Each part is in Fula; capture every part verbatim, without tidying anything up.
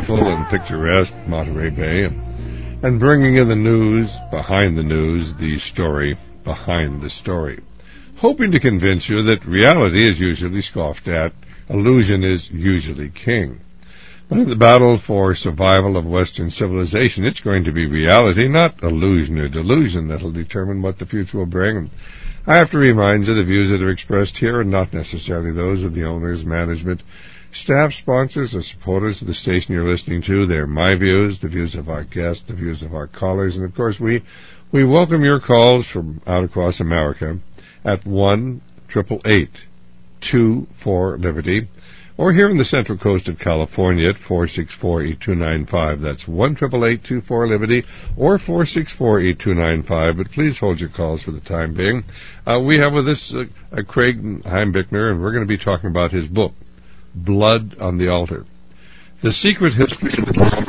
beautiful and picturesque Monterey Bay, and bringing in the news behind the news, the story behind the story, hoping to convince you that reality is usually scoffed at, illusion is usually king. But in the battle for survival of Western civilization, it's going to be reality, not illusion or delusion, that will determine what the future will bring. I have to remind you the views that are expressed here are not necessarily those of the owners, management, staff, sponsors, or supporters of the station you're listening to. They're my views, the views of our guests, the views of our callers, and of course we, we welcome your calls from out across America at one eight eight eight, two four, Liberty, or here in the Central Coast of California at four six four, eight two nine five. That's one eight eight eight, two four, Liberty, or four six four, eight two nine five. But please hold your calls for the time being. Uh, we have with us uh, uh, Craig Heimbichner, and we're going to be talking about his book, Blood on the Altar: The Secret History of the World.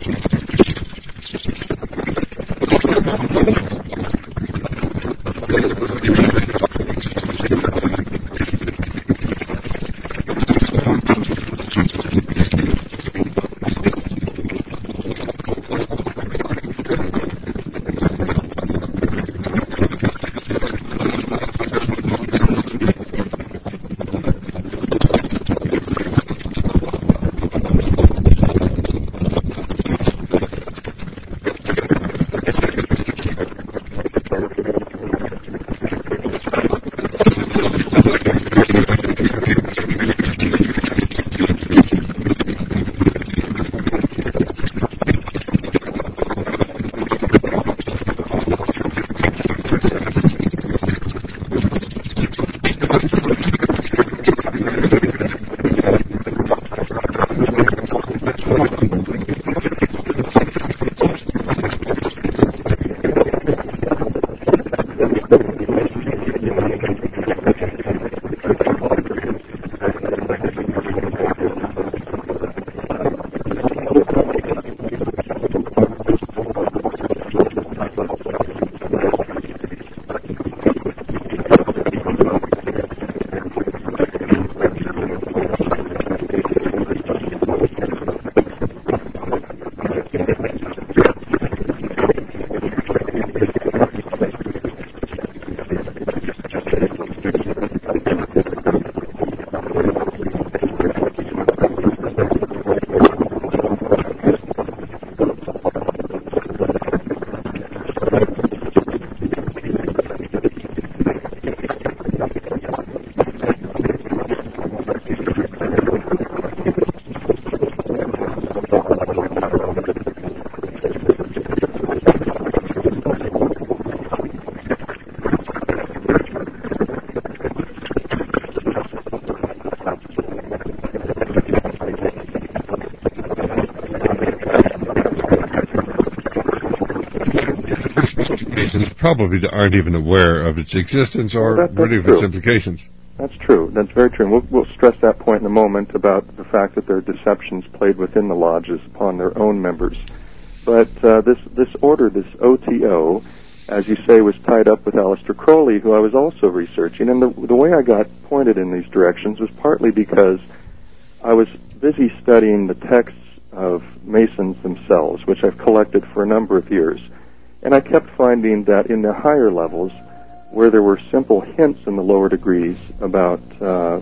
Probably aren't even aware of its existence or well, that, really of true. its implications. That's true. That's very true. And we'll, we'll stress that point in a moment about the fact that there are deceptions played within the lodges upon their own members. But uh, this this order, this O T O, as you say, was tied up with Aleister Crowley, who I was also researching. And the, the way I got pointed in these directions was partly because I was busy studying the texts of Masons themselves, which I've collected for a number of years. And I kept finding that in the higher levels, where there were simple hints in the lower degrees about uh,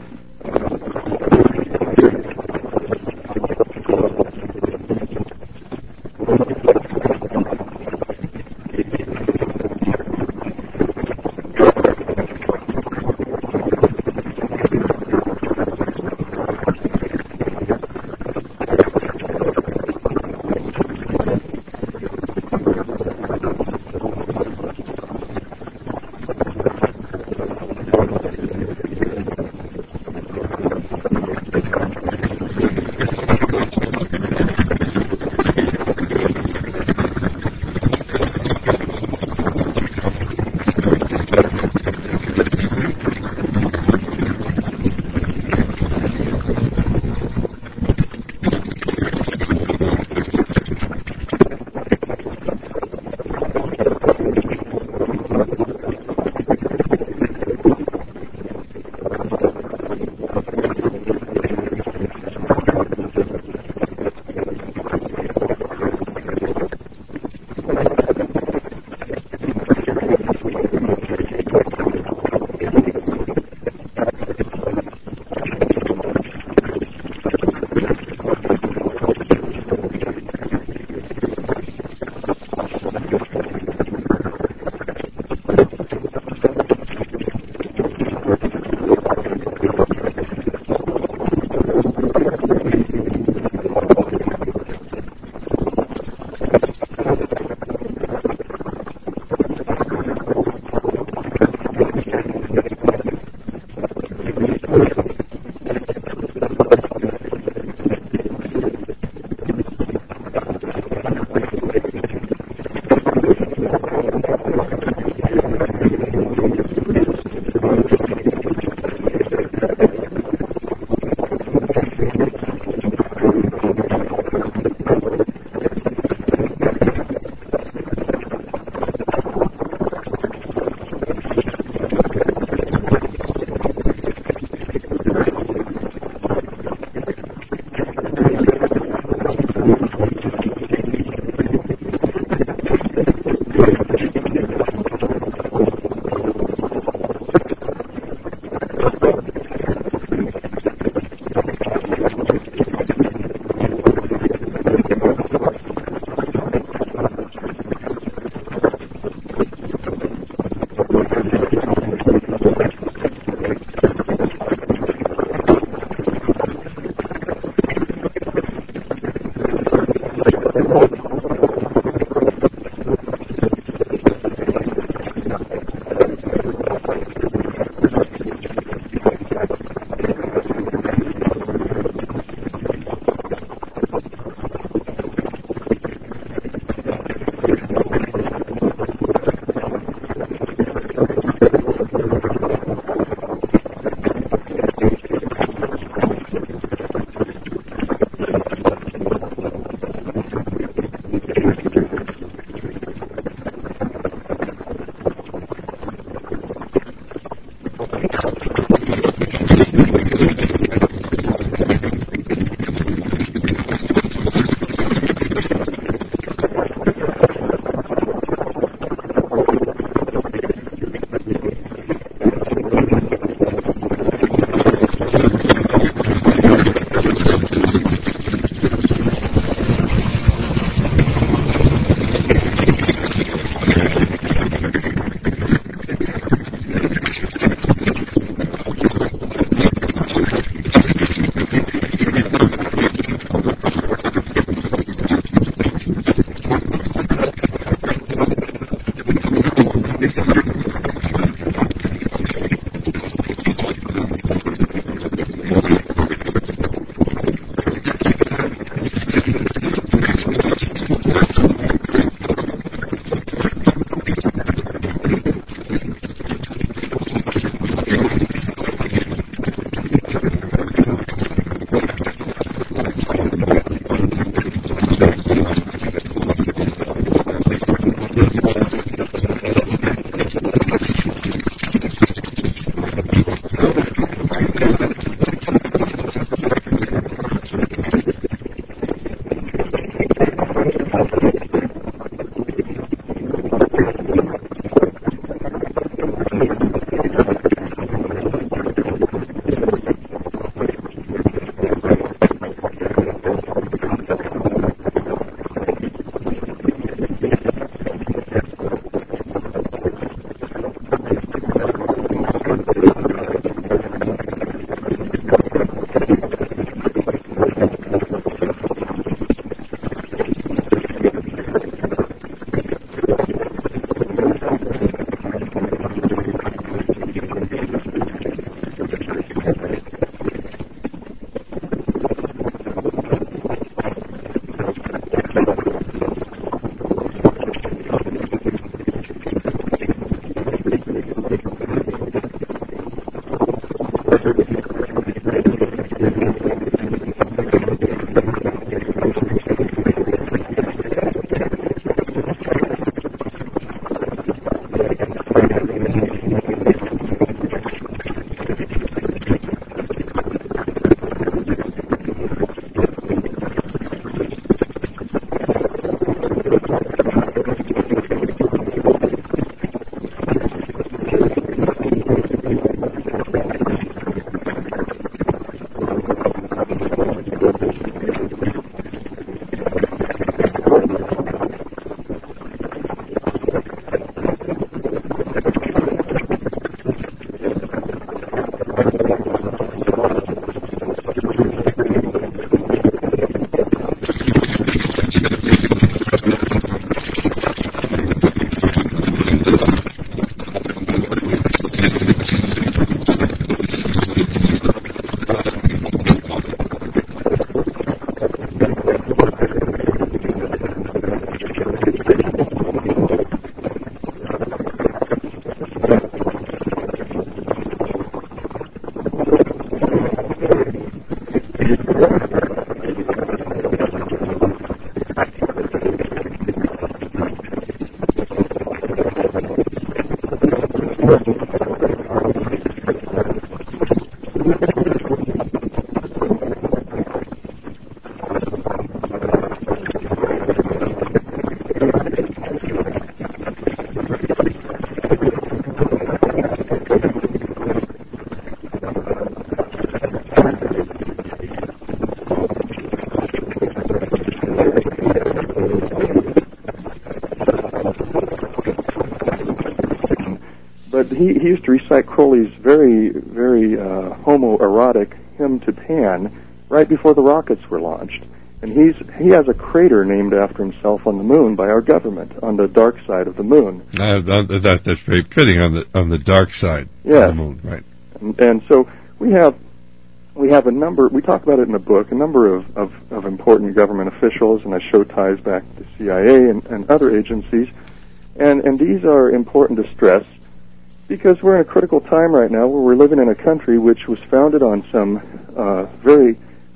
he, he used to recite Crowley's very, very uh, homoerotic hymn to Pan right before the rockets were launched. And he's he has a crater named after himself on the moon by our government, on the dark side of the moon. Uh, that, that's very fitting, on the on the dark side yes. of the moon, right? And, and so we have we have a number, we talk about it in the book, a number of, of, of important government officials, and I show ties back to the C I A and, and other agencies. And, and these are important to stress because we're in a critical time right now where we're living in a country which was founded on some uh, very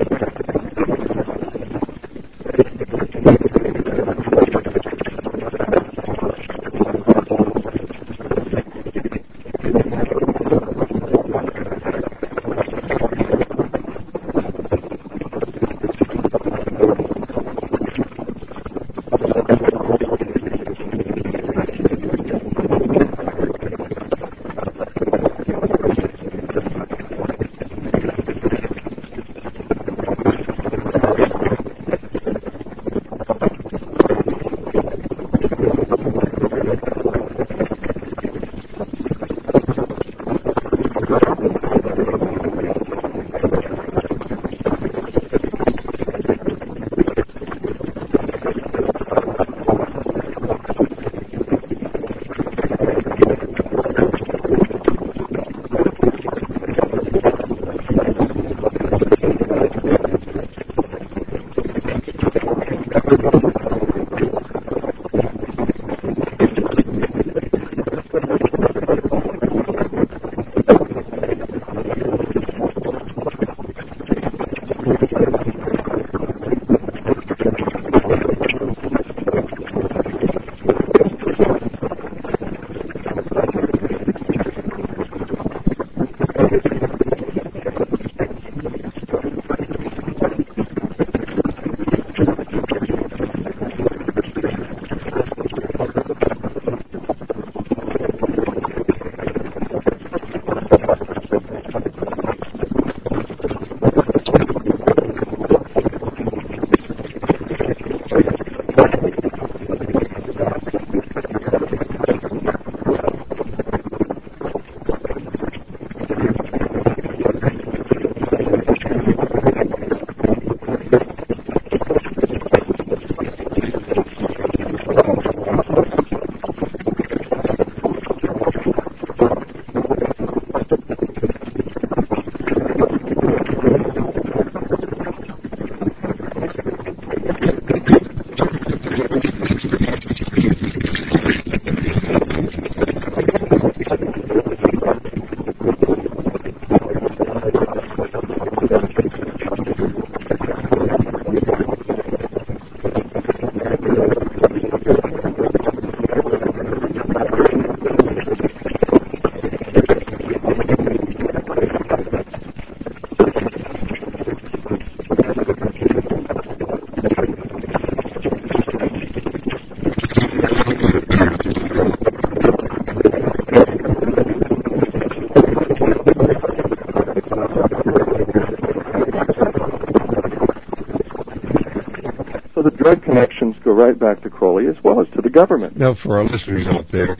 drug connections go right back to Crowley as well as to the government. Now, for our listeners out there,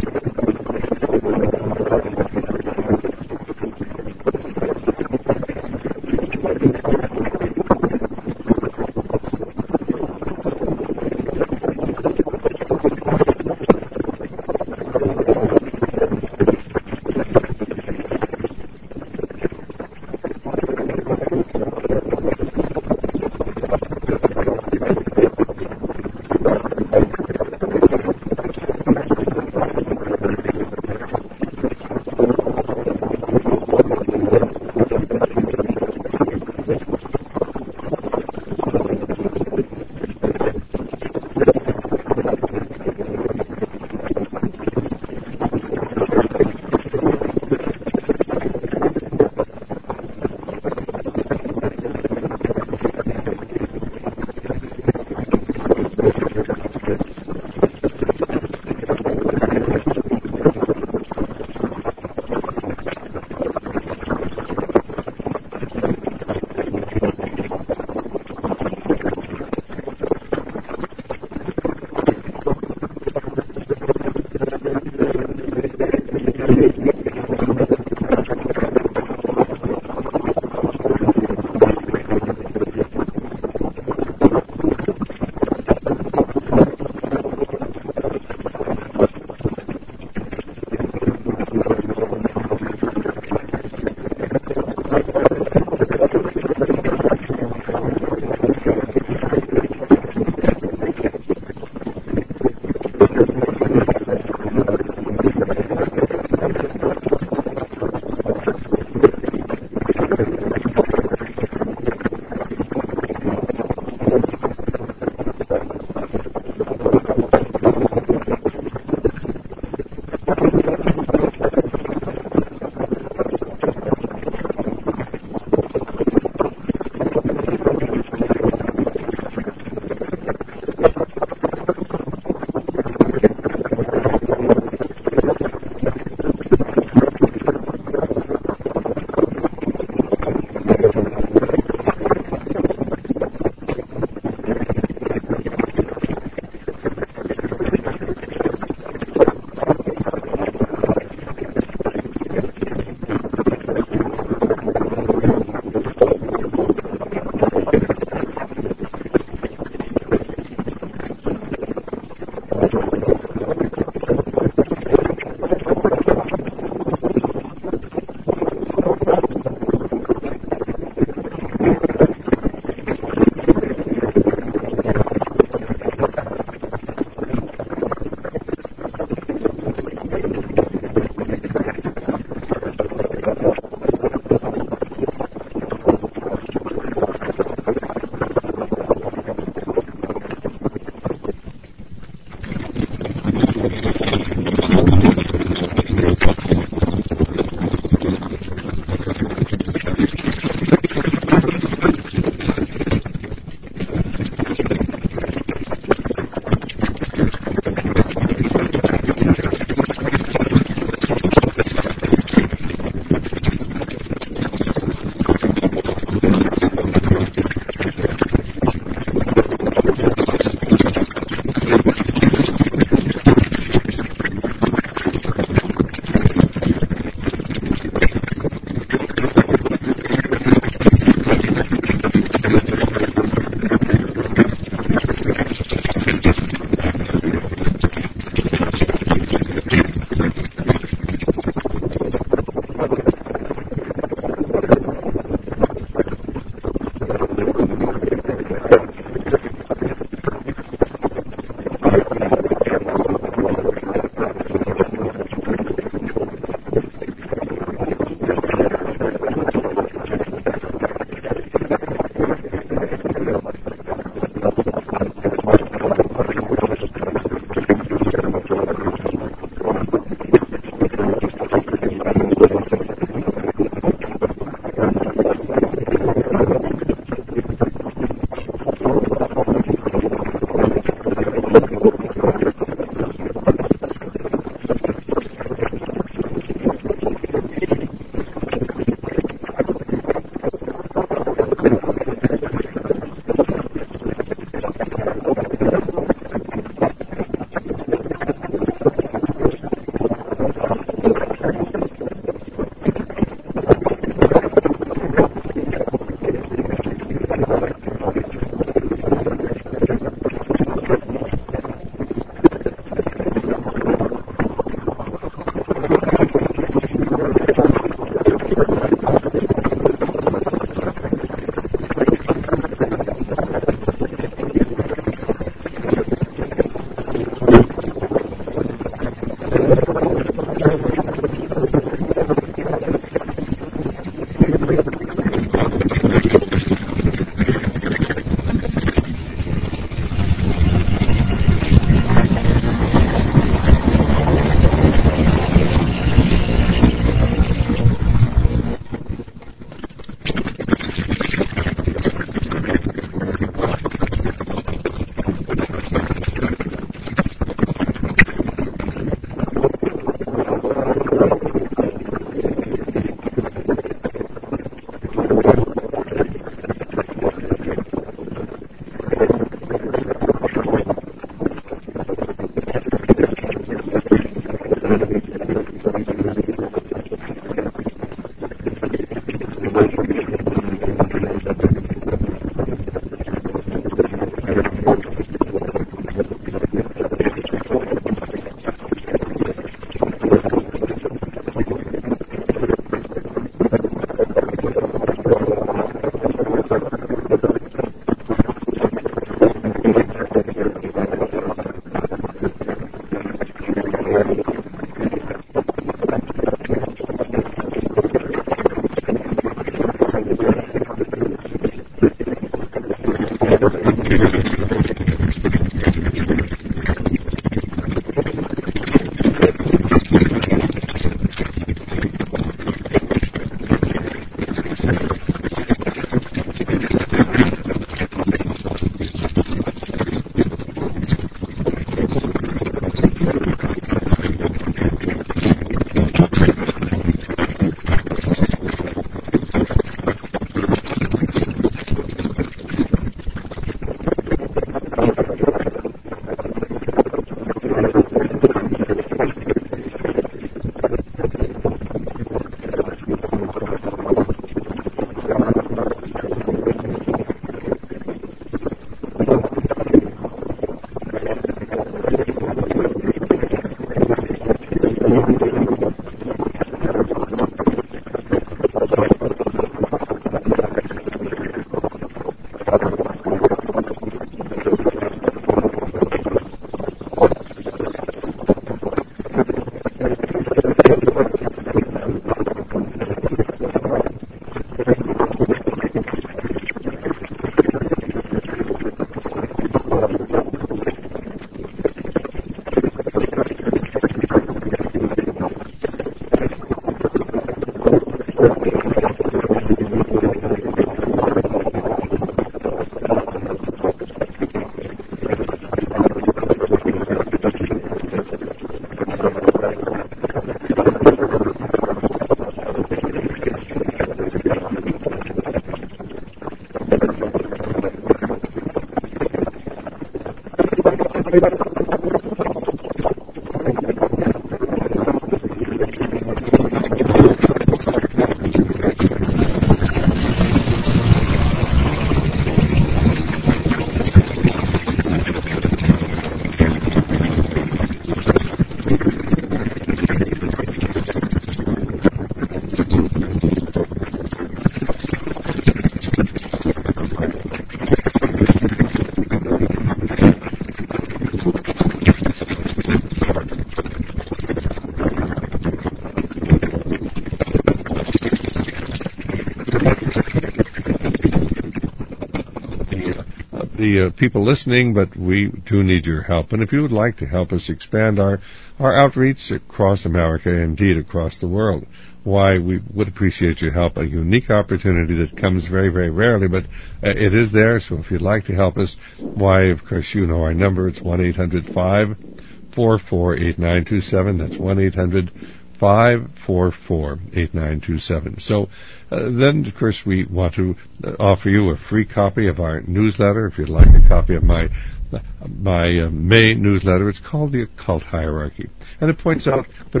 The uh, people listening, but we do need your help. And if you would like to help us expand our, our outreach across America, indeed across the world, why, we would appreciate your help. A unique opportunity that comes very, very rarely, but uh, it is there. So if you'd like to help us, why, of course, you know our number. It's one eight hundred five four four eight nine two seven. That's one eight hundred five four four eight nine two seven. So uh, then, of course, we want to uh, offer you a free copy of our newsletter. If you'd like a copy of my uh, my uh, May newsletter, it's called The Occult Hierarchy, and it points out the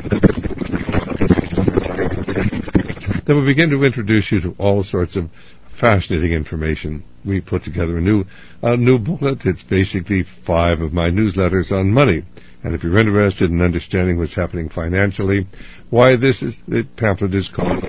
Then we begin to introduce you to all sorts of fascinating information. We put together a new a new booklet. It's basically five of my newsletters on money. And if you're interested in understanding what's happening financially, why this is the pamphlet is called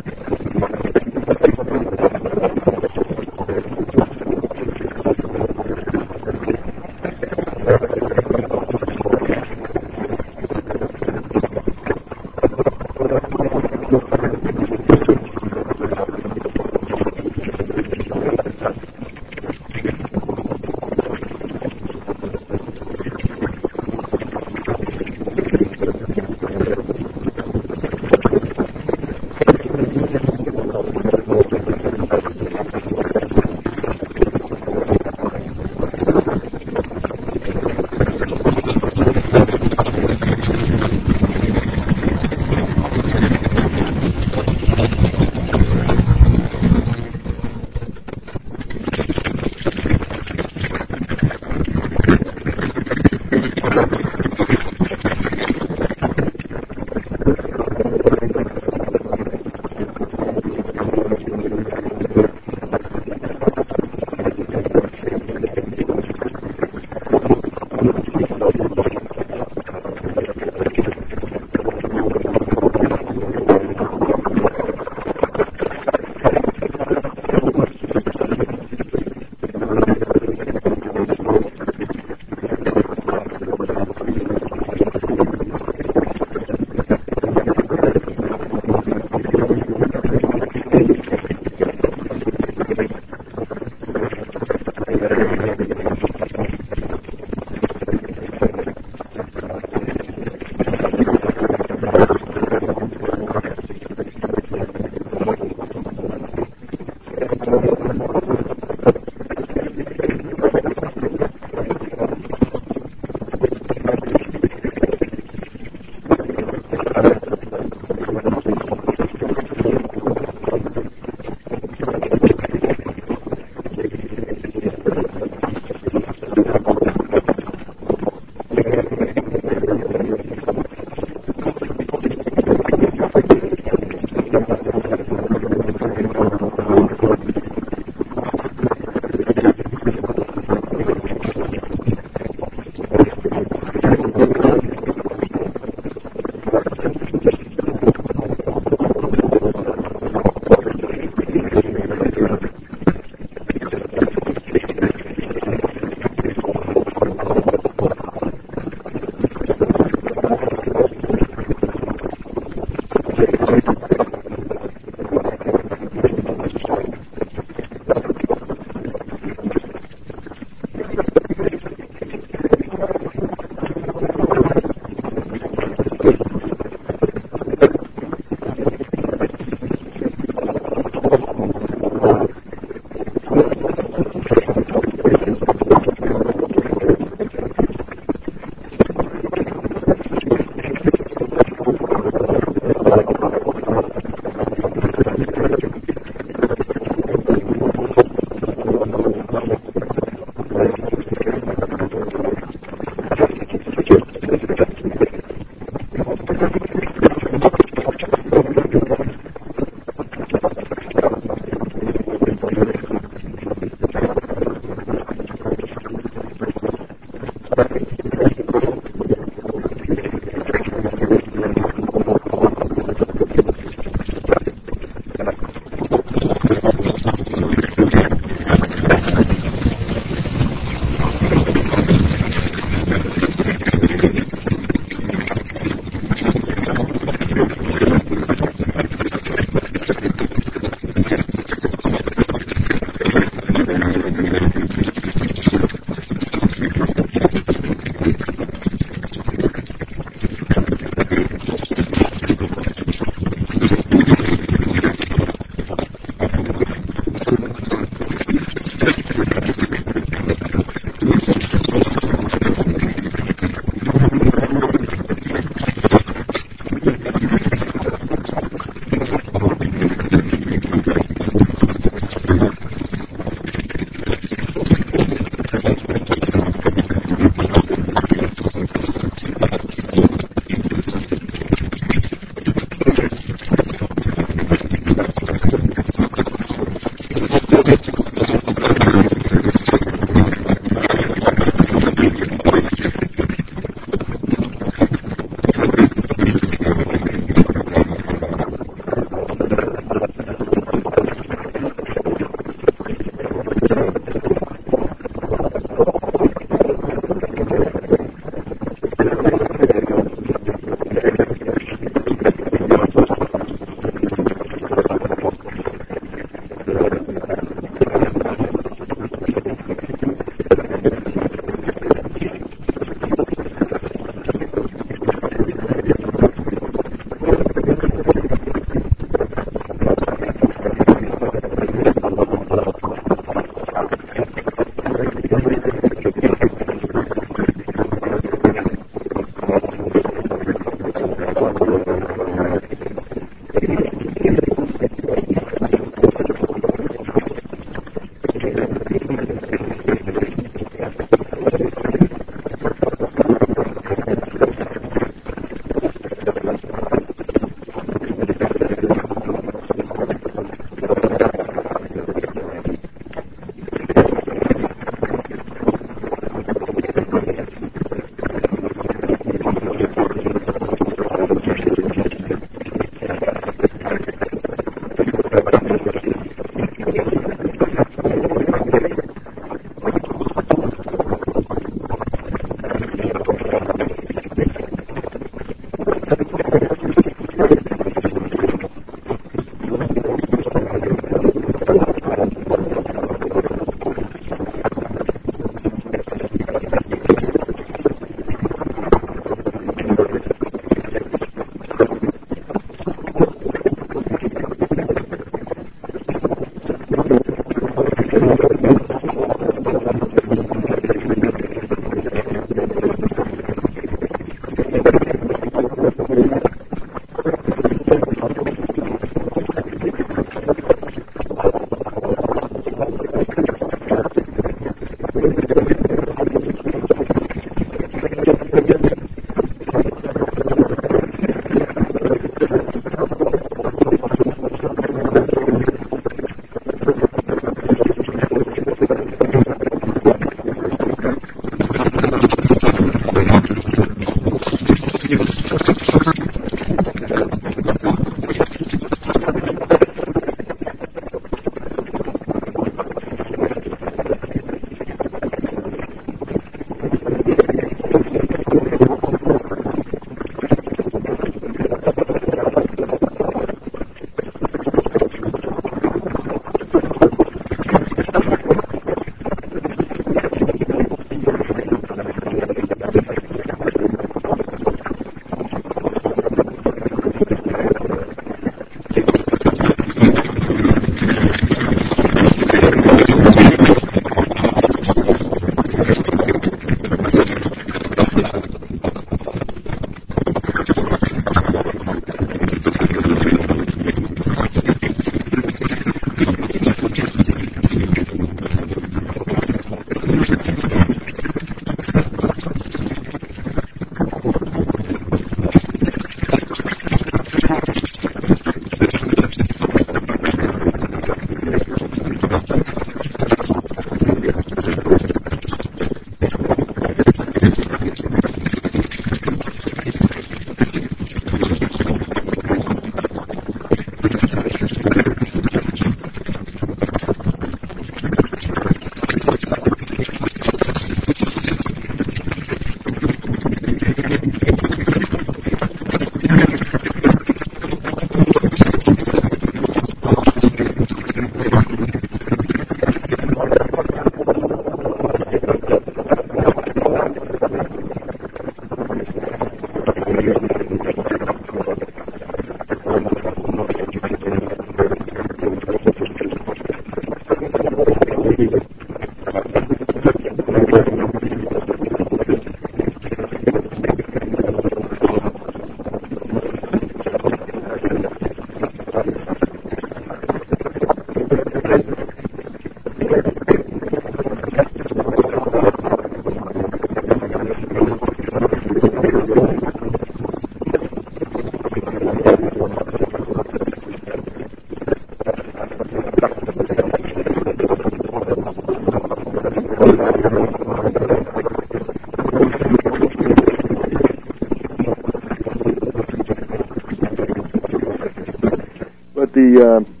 But the uh,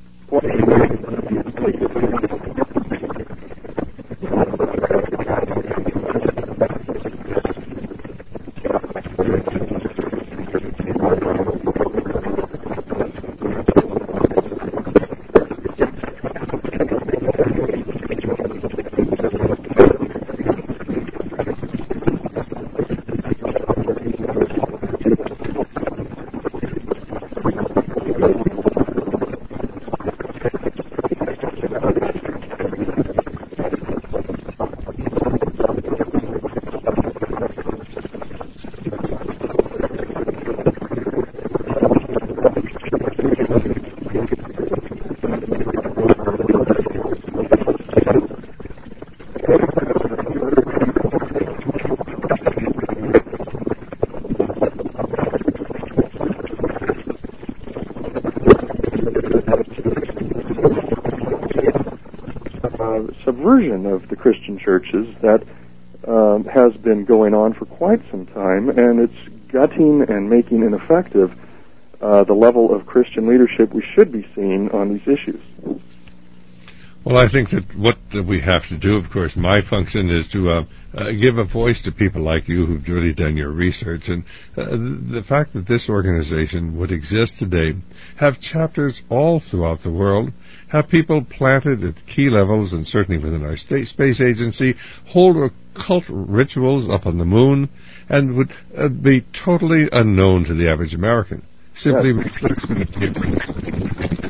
subversion of the Christian churches that um, has been going on for quite some time, and it's gutting and making ineffective uh, the level of Christian leadership we should be seeing on these issues. Well, I think that what uh, we have to do, of course, my function is to uh, uh, give a voice to people like you who've really done your research. And uh, the fact that this organization would exist today, have chapters all throughout the world, have people planted at key levels, and certainly within our state space agency, hold occult rituals up on the moon, and would uh, be totally unknown to the average American. Simply Yes. reflects the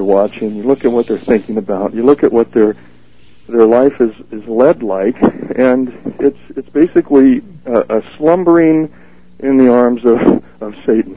watching, you look at what they're thinking about, you look at what their their life is, is led like, and it's it's basically a, a slumbering in the arms of, of Satan.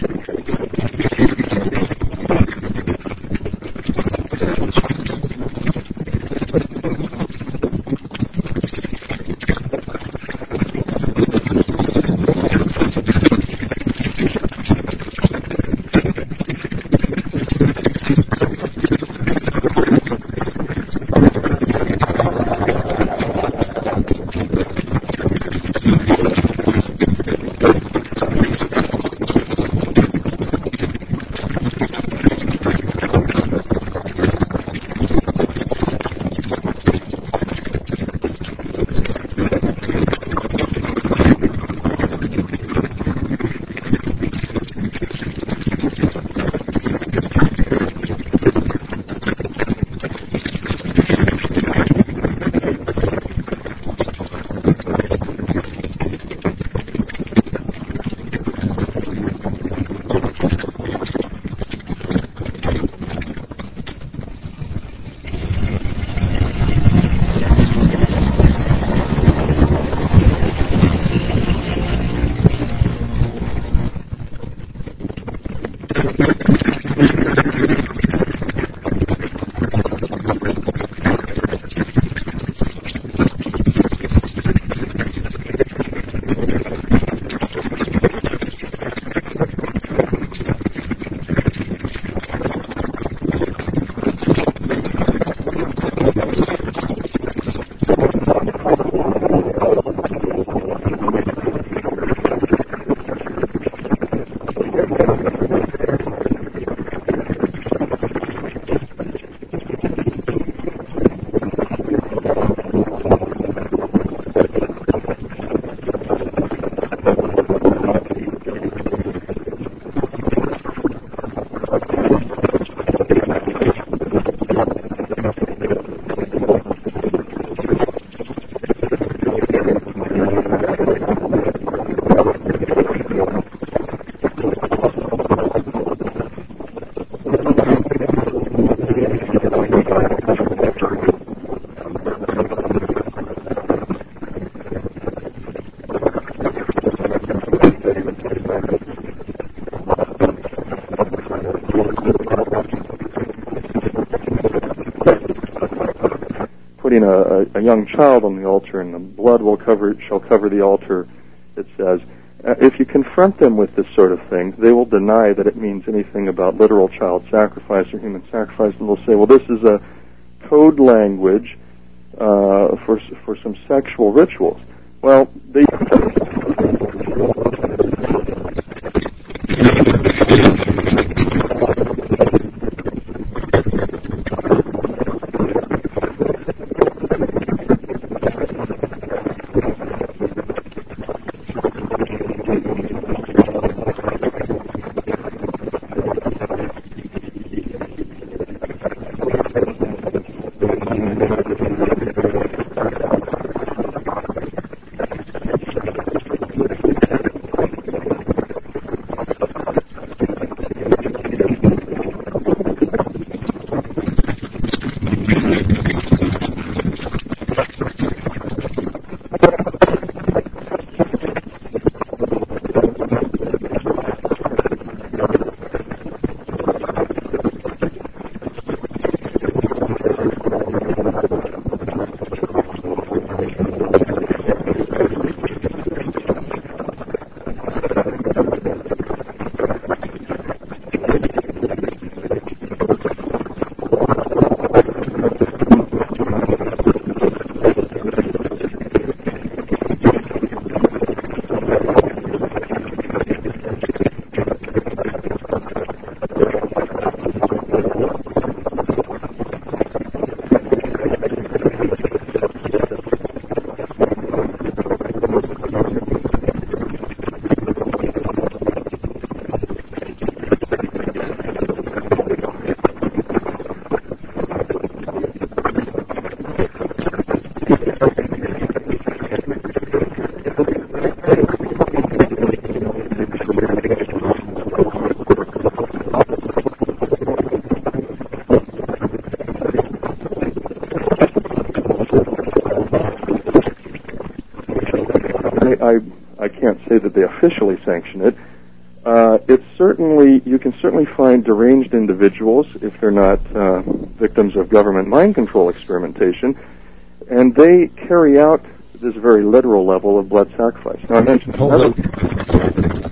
Putting a, a young child on the altar, and the blood will cover shall cover the altar, it says. Uh, if you confront them with this sort of thing, they will deny that it means anything about literal child sacrifice or human sacrifice, and they'll say, well, this is a code language uh, for for some sexual rituals. Well, they... I, I can't say that they officially sanction it. Uh, it's certainly, you can certainly find deranged individuals if they're not uh, victims of government mind control experimentation, and they carry out this very literal level of blood sacrifice. Now, I mentioned Hold another... on.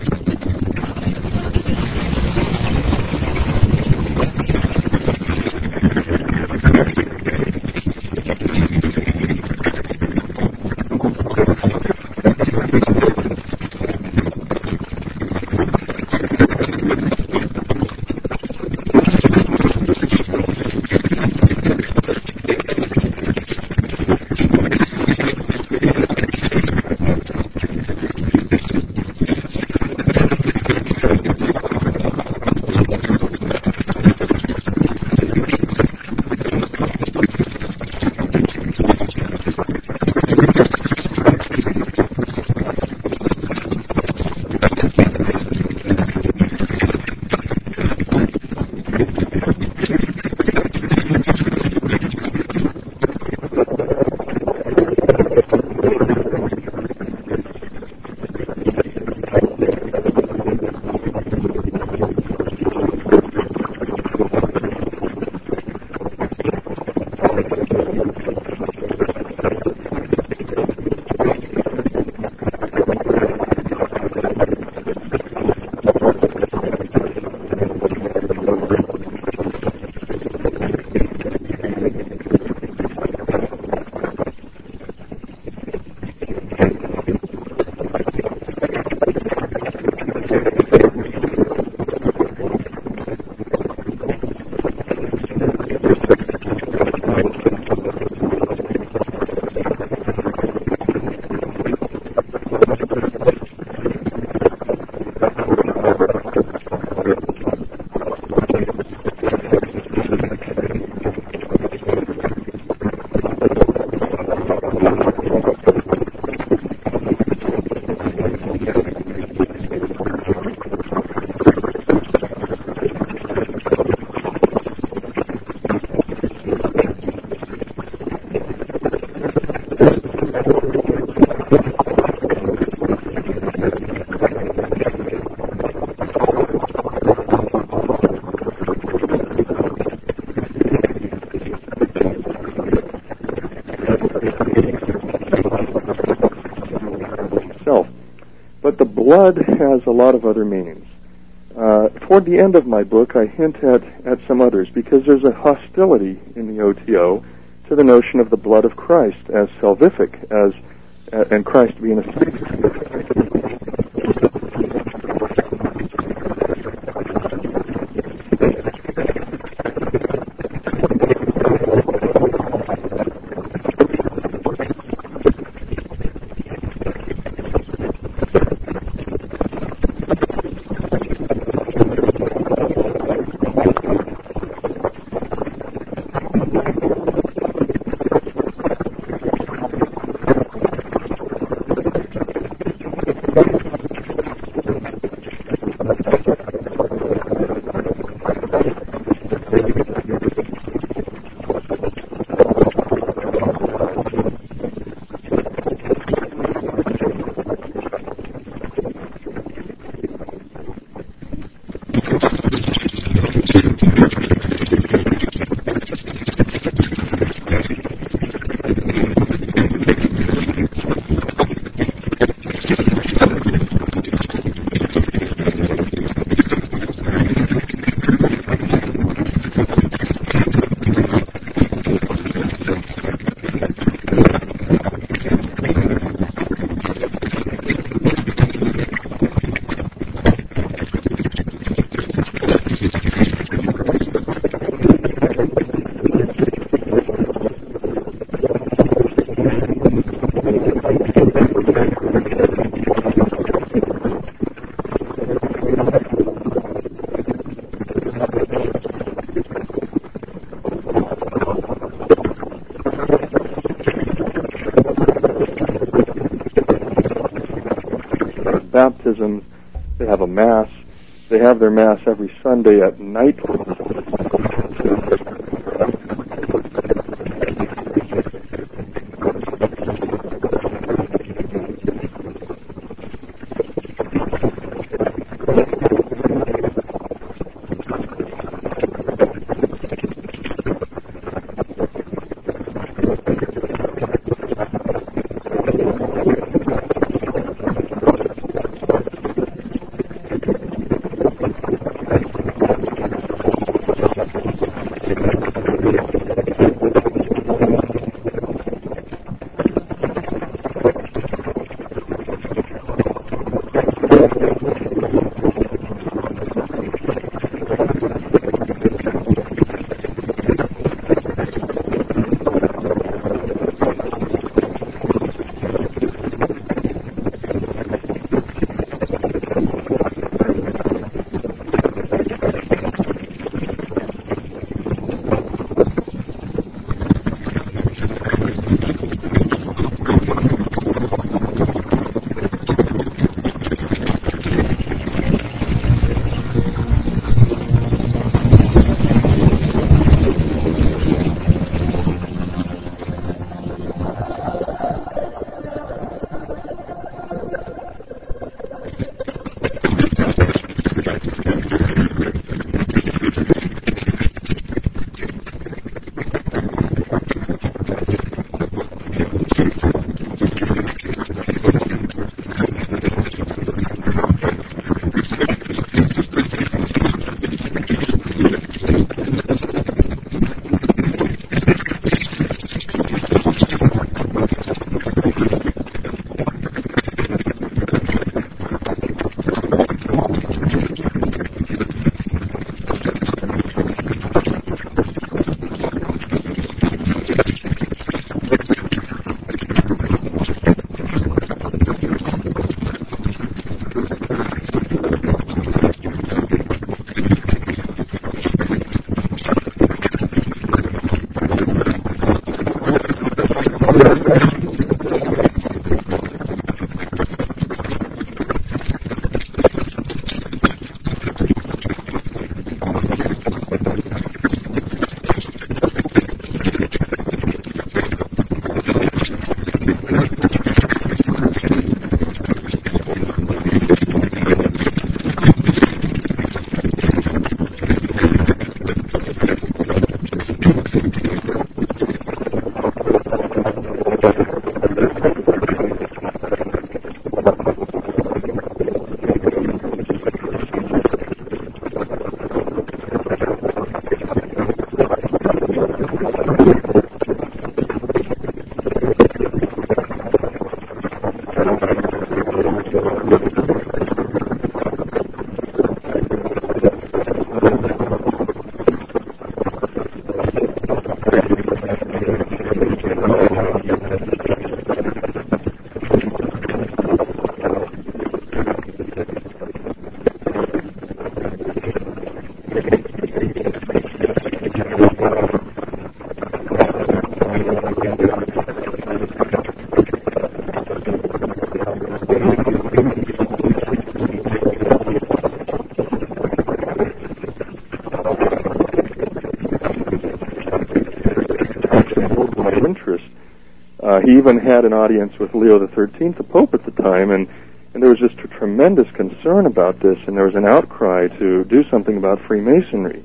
Blood has a lot of other meanings. Uh, toward the end of my book, I hint at, at some others, because there's a hostility in the O T O to the notion of the blood of Christ as salvific, as uh, and Christ being a baptisms, they have a Mass, they have their Mass every Sunday at night. Uh, he even had an audience with Leo the thirteenth, the Pope at the time, and, and there was just a tremendous concern about this, and there was an outcry to do something about Freemasonry.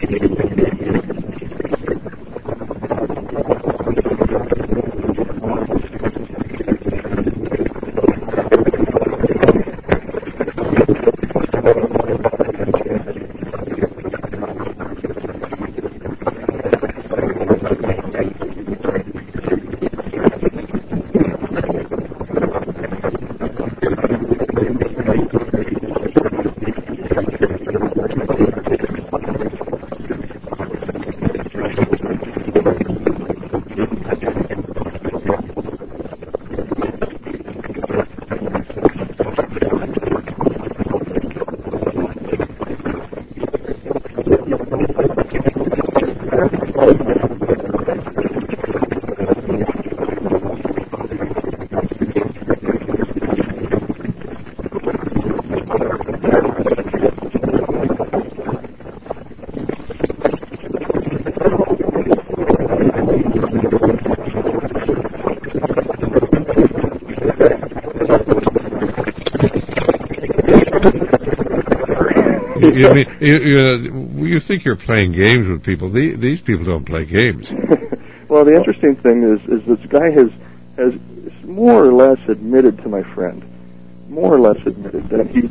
you, mean, you, you, you think you're playing games with people. The, these people don't play games. Well, the interesting thing is, is this guy has has more or less admitted to my friend, more or less admitted that he.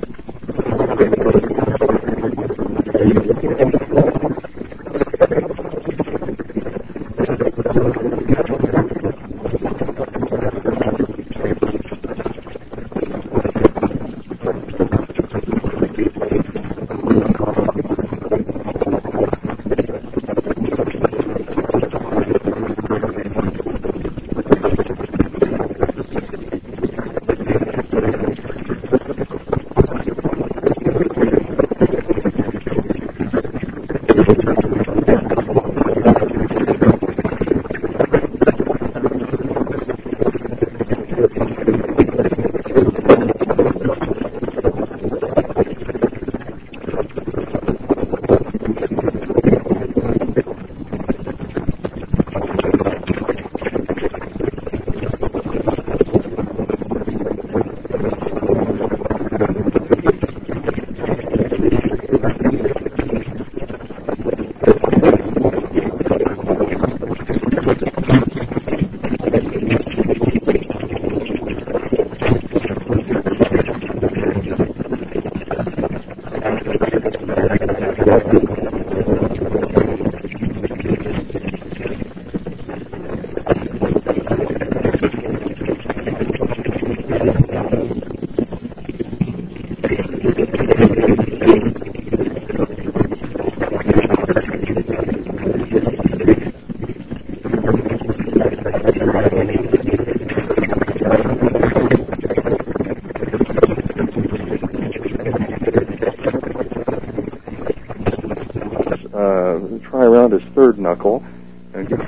Try around his third knuckle and get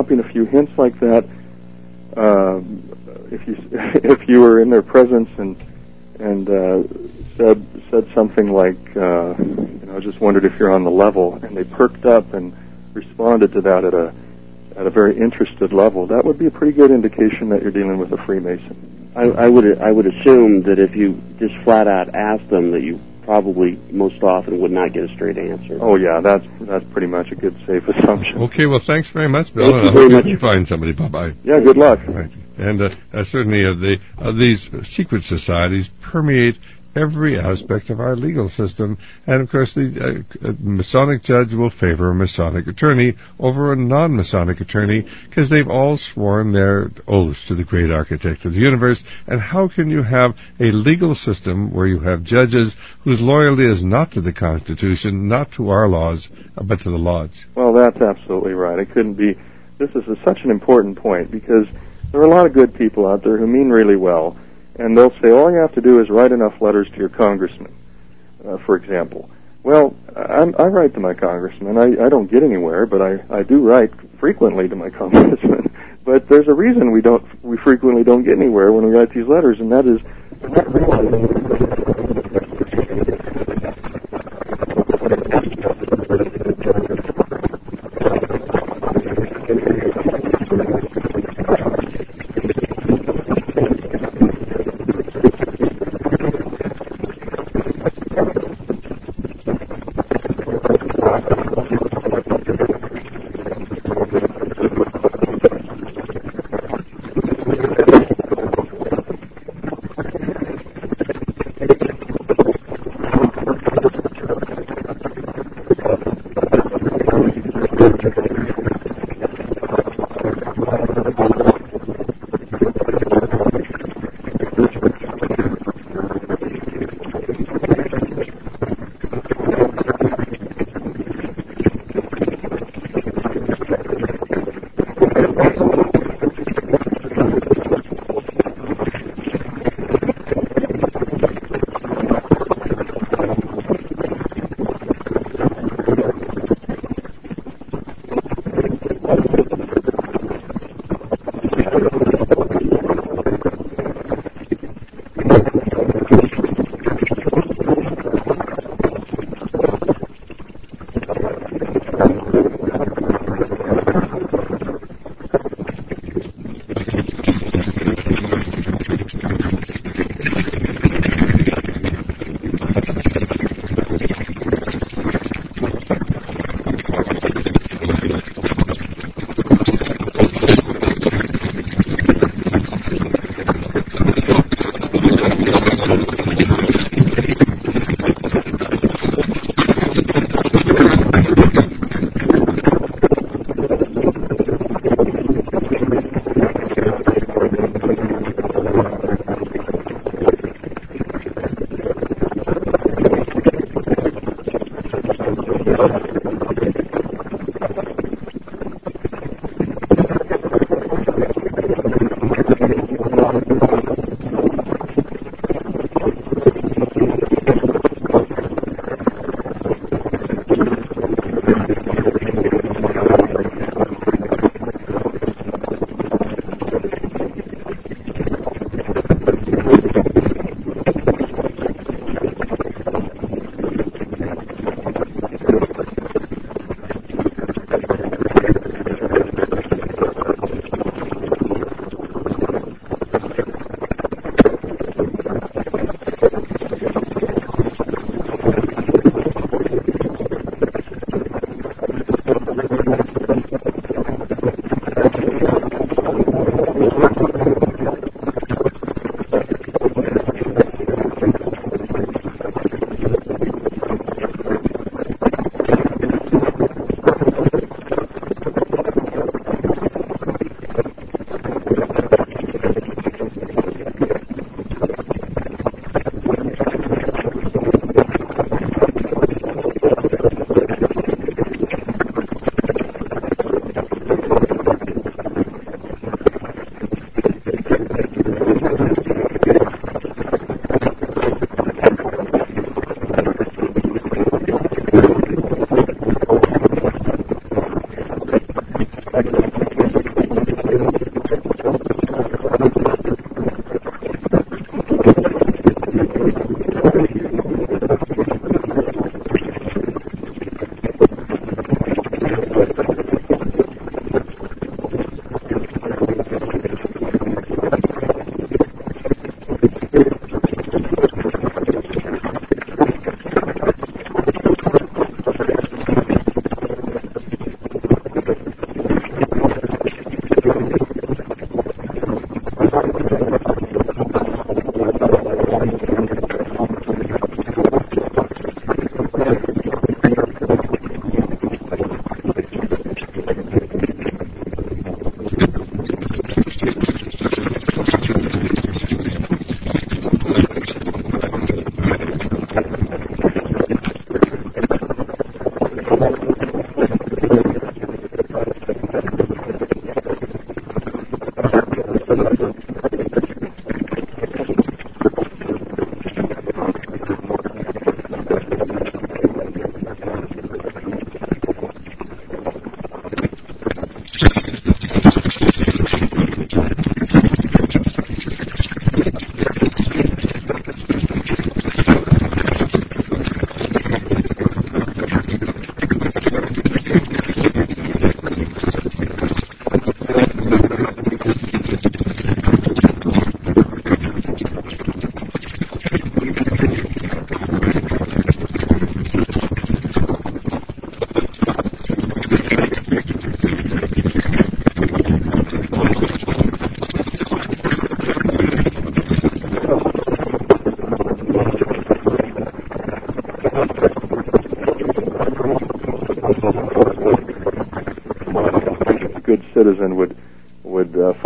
dropping a few hints like that, um, if you if you were in their presence and and uh, said said something like, uh, you know, I just wondered if you're on the level, and they perked up and responded to that at a at a very interested level, that would be a pretty good indication that you're dealing with a Freemason. I, I would I would assume that if you just flat out asked them, that you probably most often would not get a straight answer. Oh yeah, that's that's pretty much a good safe assumption. Okay, well, thanks very much, Bill. Thank and you I very hope much. you can find somebody. Bye bye. Yeah, good luck. Right. And uh, uh, certainly, uh, the uh, these secret societies permeate every aspect of our legal system. And, of course, the uh, Masonic judge will favor a Masonic attorney over a non-Masonic attorney because they've all sworn their oaths to the great architect of the universe. And how can you have a legal system where you have judges whose loyalty is not to the Constitution, not to our laws, but to the Lodge? Well, that's absolutely right. It couldn't be. This is a, such an important point because there are a lot of good people out there who mean really well. And they'll say, all you have to do is write enough letters to your congressman, uh, for example. Well, I, I write to my congressman. I, I don't get anywhere, but I, I do write frequently to my congressman. But there's a reason we don't we frequently don't get anywhere when we write these letters, and that is we're not realizing.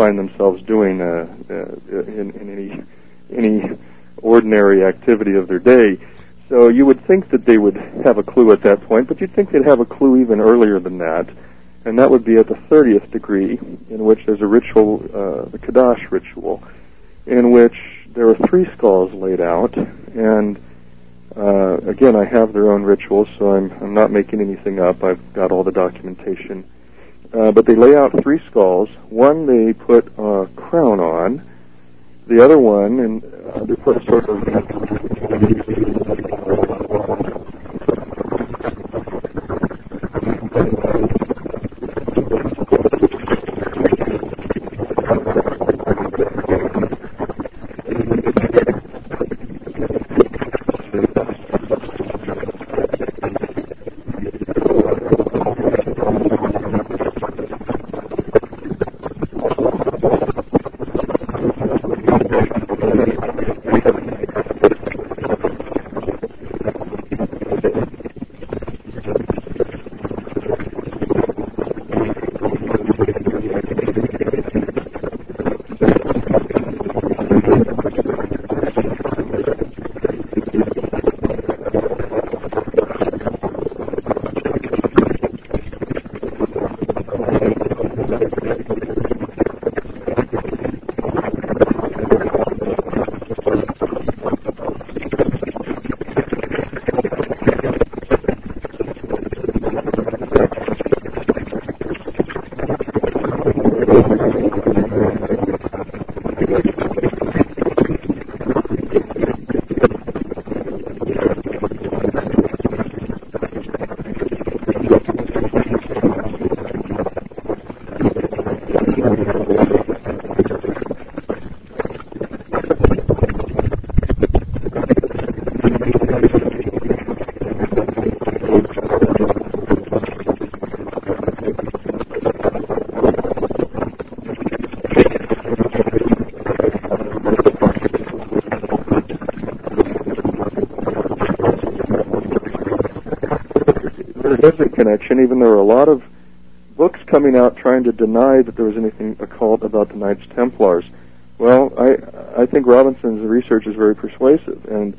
find themselves doing uh, uh, in, in any any ordinary activity of their day. So you would think that they would have a clue at that point, but you'd think they'd have a clue even earlier than that, and that would be at the thirtieth degree, in which there's a ritual, uh, the Kadash ritual, in which there are three skulls laid out, and uh, again, I have their own rituals, so I'm, I'm not making anything up. I've got all the documentation. Uh, but they lay out three skulls. One they put a crown on. The other one, and uh, they put sort of there is a connection, even there are a lot of books coming out trying to deny that there was anything occult about the Knights Templars. Well, I I think Robinson's research is very persuasive, and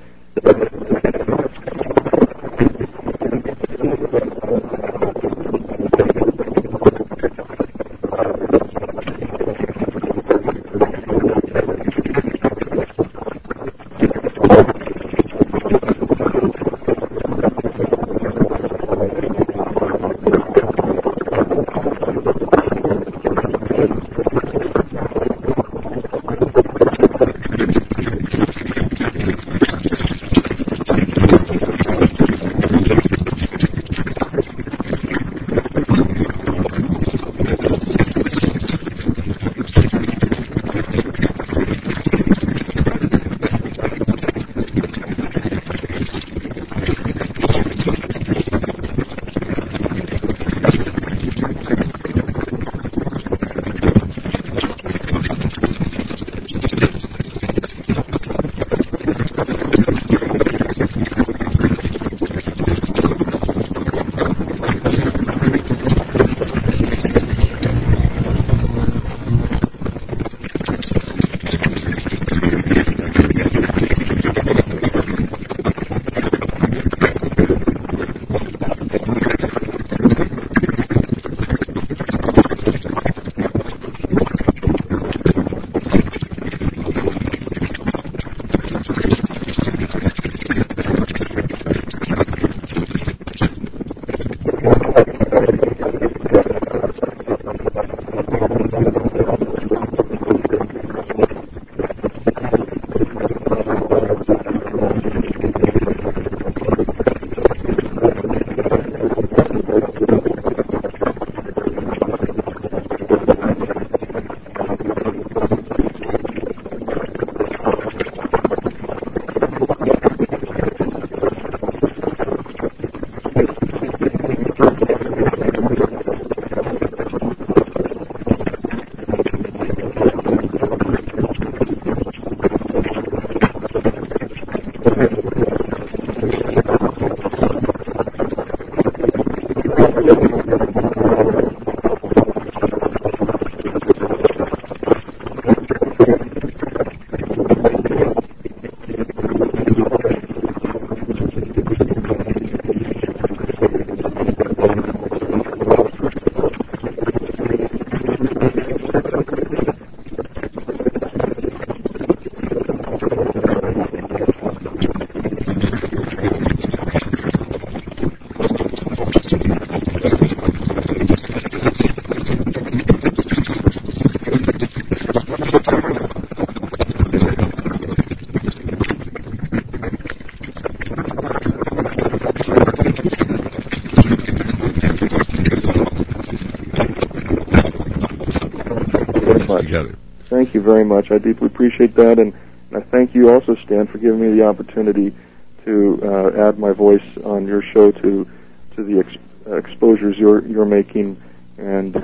thank you very much. I deeply appreciate that, and, and I thank you also, Stan, for giving me the opportunity to uh, add my voice on your show to to the ex- uh, exposures you're you're making. And